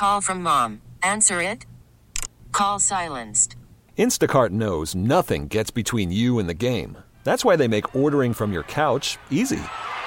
Call from mom. Answer it. Call silenced. Instacart knows nothing gets between you and the game. That's why they make ordering from your couch easy.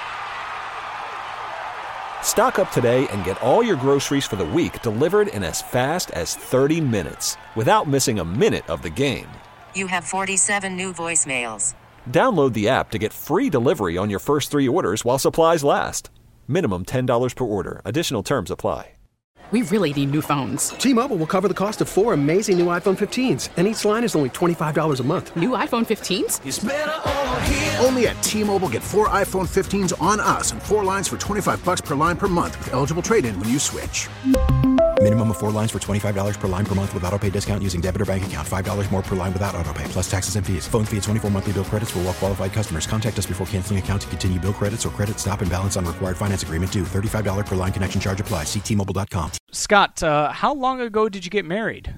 Stock up today and get all your groceries for the week delivered in as fast as 30 minutes without missing a minute of the game. You have 47 new voicemails. Download the app to get free delivery on your first 3 orders while supplies last. Minimum $10 per order. Additional terms apply. We really need new phones. T-Mobile will cover the cost of 4 amazing new iPhone 15s, and each line is only $25 a month. New iPhone 15s? It's better over here. Only at T-Mobile, get 4 iPhone 15s on us and 4 lines for $25 per line per month with eligible trade-in when you switch. Minimum of 4 lines for $25 per line per month with autopay discount using debit or bank account. $5 more per line without autopay, plus taxes and fees. Phone fee at 24 monthly bill credits for well-qualified customers. Contact us before canceling account to continue bill credits or credit stop and balance on required finance agreement due. $35 per line connection charge applies. See T-Mobile.com. Scott, how long ago did you get married?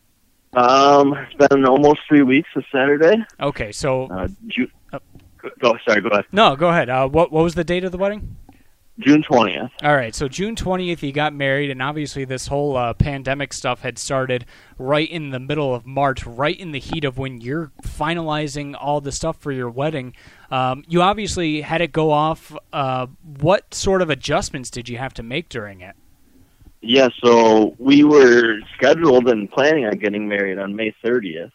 It's been almost 3 weeks this Saturday. Okay, so... Go ahead. No, go ahead. What was the date of the wedding? June 20th. All right, so June 20th you got married, and obviously this whole pandemic stuff had started right in the middle of March, right in the heat of when you're finalizing all the stuff for your wedding. You obviously had it go off. What sort of adjustments did you have to make during it? Yeah, so we were scheduled and planning on getting married on May 30th,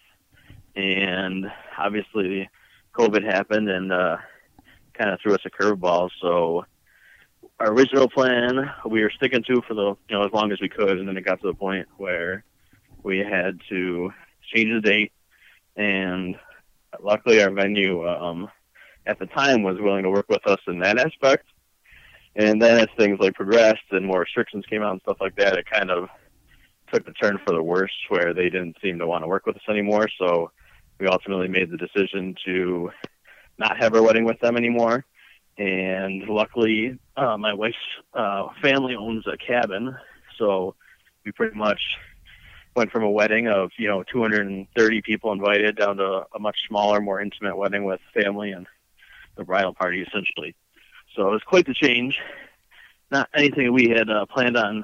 and obviously COVID happened and kind of threw us a curveball, so our original plan we were sticking to for the as long as we could, and then it got to the point where we had to change the date, and luckily our venue at the time was willing to work with us in that aspect. And then as things progressed and more restrictions came out and stuff like that, it kind of took the turn for the worse where they didn't seem to want to work with us anymore. So we ultimately made the decision to not have our wedding with them anymore. And luckily, my wife's family owns a cabin, so we pretty much went from a wedding of 230 people invited down to a much smaller, more intimate wedding with family and the bridal party, essentially. So it was quite the change. Not anything we had planned on,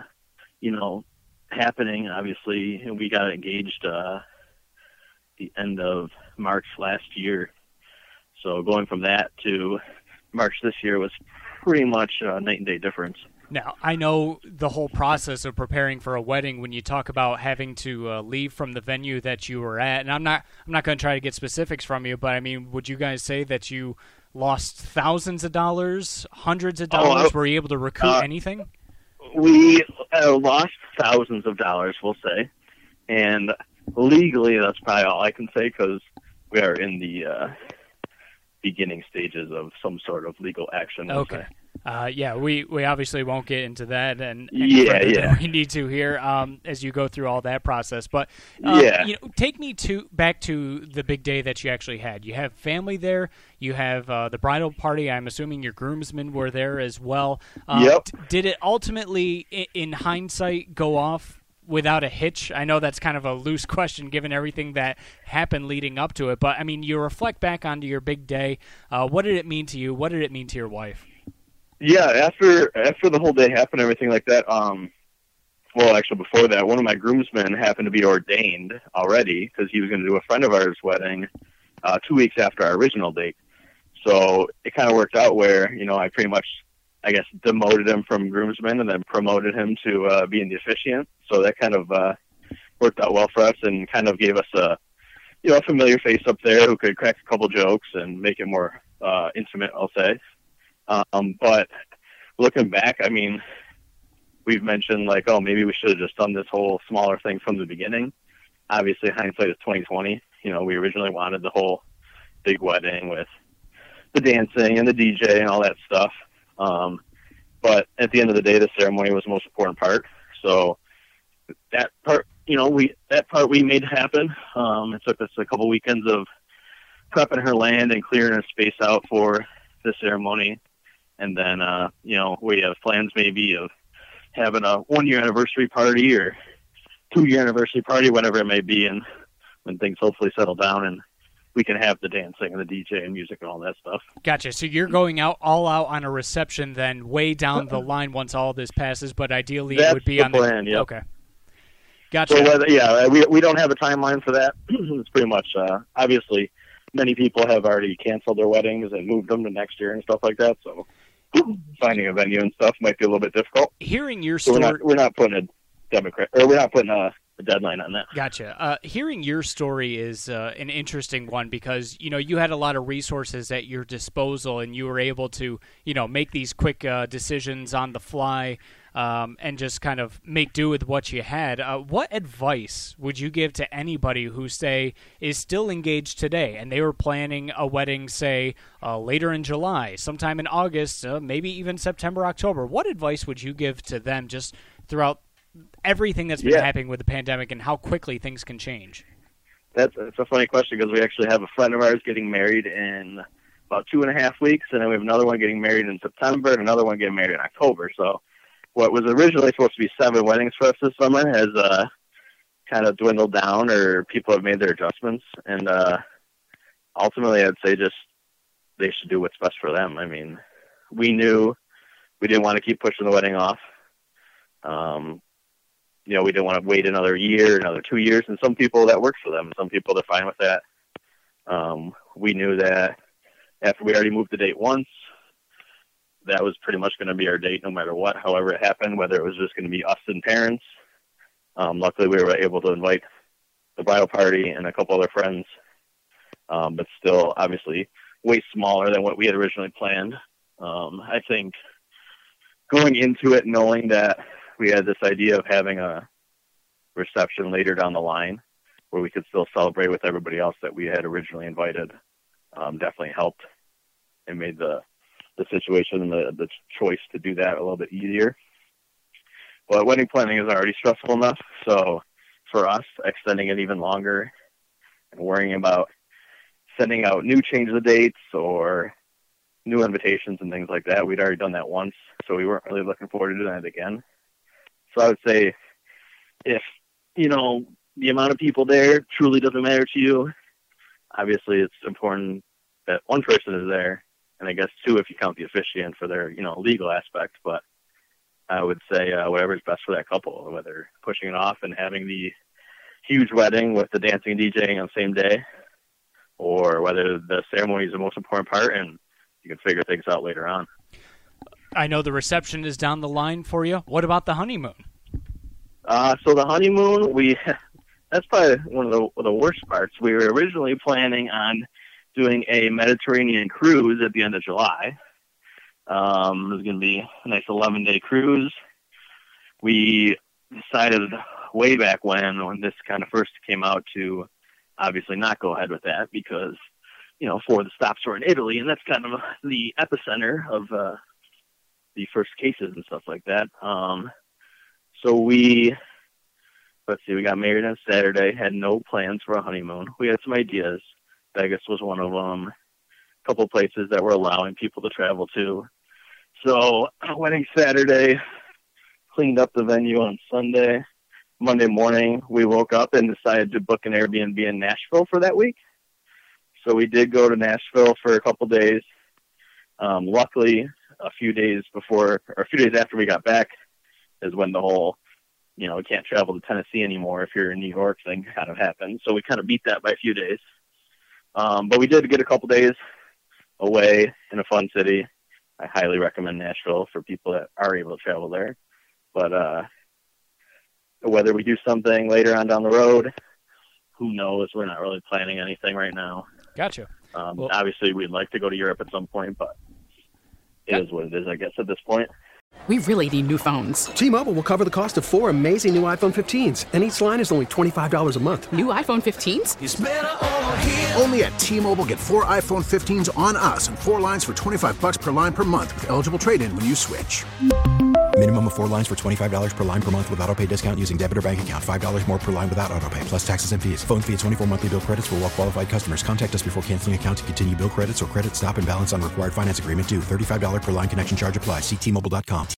happening. Obviously, we got engaged the end of March last year. So going from that to March this year was pretty much a night and day difference. Now, I know the whole process of preparing for a wedding when you talk about having to leave from the venue that you were at, and I'm not going to try to get specifics from you, but I mean, would you guys say that you lost thousands of dollars, hundreds of dollars? Were you able to recoup anything? We lost thousands of dollars, we'll say, and legally that's probably all I can say because we are in the beginning stages of some sort of legal action. Okay. We obviously won't get into that, and we need to here as you go through all that process. But take me back to the big day that you actually had. You have family there. You have the bridal party. I'm assuming your groomsmen were there as well. Yep. Did it ultimately, in hindsight, go off without a hitch? I know that's kind of a loose question given everything that happened leading up to it. But I mean, you reflect back onto your big day. What did it mean to you? What did it mean to your wife? Yeah, after the whole day happened, everything like that, actually before that, one of my groomsmen happened to be ordained already because he was going to do a friend of ours' wedding 2 weeks after our original date. So it kind of worked out where, I pretty much, I guess, demoted him from groomsman and then promoted him to being the officiant. So that kind of worked out well for us and kind of gave us a familiar face up there who could crack a couple jokes and make it more intimate, I'll say. But looking back, I mean, we've mentioned maybe we should have just done this whole smaller thing from the beginning. Obviously, hindsight is 2020. We originally wanted the whole big wedding with the dancing and the DJ and all that stuff. But at the end of the day, the ceremony was the most important part. So that part, we made happen. It took us a couple weekends of prepping her land and clearing her space out for the ceremony. And then, we have plans maybe of having a 1-year anniversary party or 2-year anniversary party, whatever it may be, and when things hopefully settle down and we can have the dancing and the DJ and music and all that stuff. Gotcha. So you're going all out on a reception then way down the line once all this passes, but ideally it would be on the plan. Yep. Okay. Gotcha. So we don't have a timeline for that. It's pretty much obviously many people have already canceled their weddings and moved them to next year and stuff like that. So finding a venue and stuff might be a little bit difficult. Hearing your story, we're not putting a deadline on that. Gotcha. Hearing your story is an interesting one because, you had a lot of resources at your disposal and you were able to, make these quick decisions on the fly and just kind of make do with what you had. What advice would you give to anybody who, say, is still engaged today and they were planning a wedding, say, later in July, sometime in August, maybe even September, October? What advice would you give to them just throughout everything that's been happening with the pandemic and how quickly things can change? That's a funny question because we actually have a friend of ours getting married in about 2.5 weeks, and then we have another one getting married in September and another one getting married in October. So what was originally supposed to be 7 weddings for us this summer has kind of dwindled down, or people have made their adjustments. And ultimately, I'd say just they should do what's best for them. I mean, we knew we didn't want to keep pushing the wedding off. We didn't want to wait another year, another 2 years, and some people that works for them. Some people they're fine with that. We knew that after we already moved the date once, that was pretty much going to be our date no matter what, however it happened, whether it was just going to be us and parents. Luckily, we were able to invite the bridal party and a couple other friends, but still obviously way smaller than what we had originally planned. I think going into it knowing that we had this idea of having a reception later down the line where we could still celebrate with everybody else that we had originally invited definitely helped and made the situation and the choice to do that a little bit easier. But wedding planning is already stressful enough, so for us, extending it even longer and worrying about sending out new change of the dates or new invitations and things like that, we'd already done that once, so we weren't really looking forward to doing that again. So I would say if, the amount of people there truly doesn't matter to you, obviously it's important that one person is there, and I guess 2 if you count the officiant for their, legal aspect. But I would say whatever's best for that couple, whether pushing it off and having the huge wedding with the dancing and DJing on the same day, or whether the ceremony is the most important part and you can figure things out later on. I know the reception is down the line for you. What about the honeymoon? So the honeymoon, that's probably one of the worst parts. We were originally planning on doing a Mediterranean cruise at the end of July. It was going to be a nice 11-day cruise. We decided way back when this kind of first came out to obviously not go ahead with that because, 4 of the stops were in Italy, and that's kind of the epicenter of the first cases and stuff like that. So we got married on Saturday, had no plans for a honeymoon. We had some ideas. Vegas was one of them. A couple places that were allowing people to travel to. So wedding Saturday, cleaned up the venue on Sunday. Monday morning, we woke up and decided to book an Airbnb in Nashville for that week. So we did go to Nashville for a couple days. Luckily, a few days after we got back is when the whole, we can't travel to Tennessee anymore if you're in New York thing kind of happened. So we kind of beat that by a few days. But we did get a couple days away in a fun city. I highly recommend Nashville for people that are able to travel there. But whether we do something later on down the road, who knows? We're not really planning anything right now. Gotcha. Obviously, we'd like to go to Europe at some point, but it is what it is, I guess, at this point. We really need new phones. T-Mobile will cover the cost of 4 amazing new iPhone 15s, and each line is only $25 a month. New iPhone 15s? It's better over here. Only at T-Mobile, get 4 iPhone 15s on us and 4 lines for $25 per line per month with eligible trade-in when you switch. Minimum of 4 lines for $25 per line per month with autopay discount using debit or bank account. $5 more per line without autopay, plus taxes and fees. Phone fee at 24 monthly bill credits for well-qualified customers. Contact us before canceling account to continue bill credits or credit stop and balance on required finance agreement due. $35 per line connection charge applies. See T-Mobile.com.